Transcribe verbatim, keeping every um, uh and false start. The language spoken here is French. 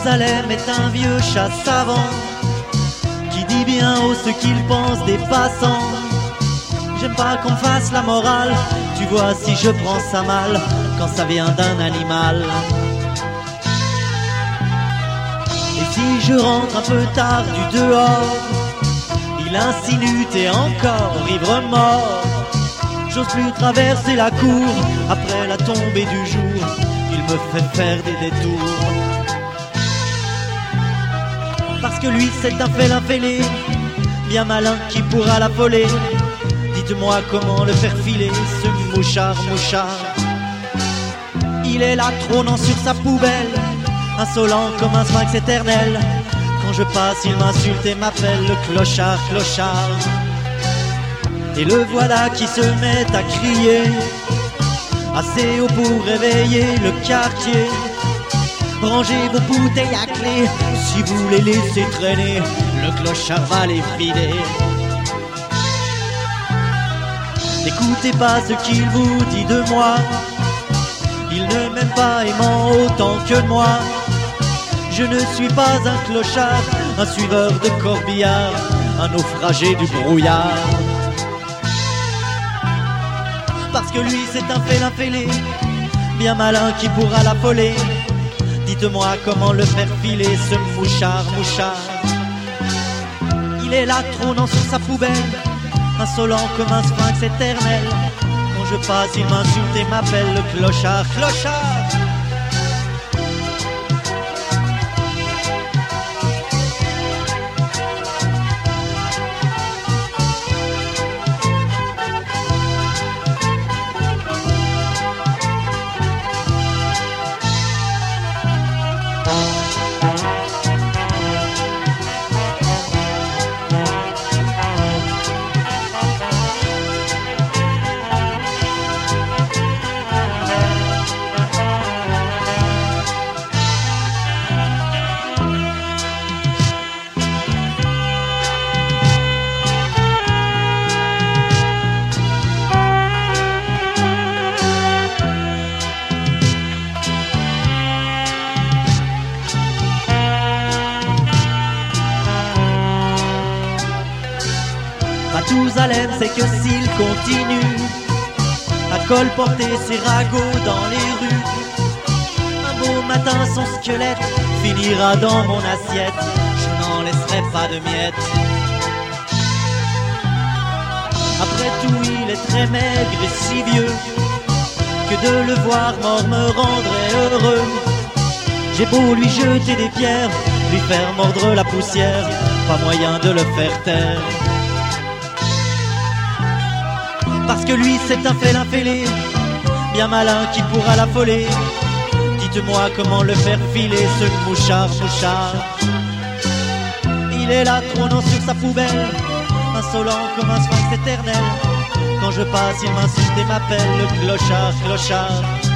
Mathusalem est un vieux chat savant qui dit bien haut ce qu'il pense des passants. J'aime pas qu'on me fasse la morale, tu vois si je prends ça mal quand ça vient d'un animal. Et si je rentre un peu tard du dehors, il insinue t'es encore ivre mort. J'ose plus traverser la cour après la tombée du jour, il me fait faire des détours. Parce que lui c'est un félin fêlé, bien malin qui pourra l'affoler. Dites-moi comment le faire filer, ce mouchard mouchard. Il est là trônant sur sa poubelle, insolent comme un sphinx éternel. Quand je passe il m'insulte et m'appelle le clochard, clochard. Et le voilà qui se met à crier, assez haut pour réveiller le quartier. Rangez vos bouteilles à clé, si vous les laissez traîner, le clochard va les vider. N'écoutez pas ce qu'il vous dit de moi, il ne m'aime pas aimant autant que moi. Je ne suis pas un clochard, un suiveur de corbillard, un naufragé du brouillard. Parce que lui c'est un félin fêlé, bien malin qui pourra l'affoler. Dites-moi comment le faire filer, ce mouchard mouchard. Il est là trônant sur sa poubelle, insolent comme un sphinx éternel. Quand je passe il m'insulte et m'appelle le clochard, clochard. Mathusalem c'est que s'il continue à colporter ses ragots dans les rues, un beau matin son squelette finira dans mon assiette, je n'en laisserai pas de miettes. Après tout il est très maigre et si vieux que de le voir mort me rendrait heureux. J'ai beau lui jeter des pierres, lui faire mordre la poussière, pas moyen de le faire taire. Parce que lui c'est un félin fêlé, bien malin qui pourra l'affoler. Dites-moi comment le faire filer, ce mouchard mouchard. Il est là trônant sur sa poubelle, insolent comme un sphinx éternel. Quand je passe il m'insulte et m'appelle le clochard, clochard.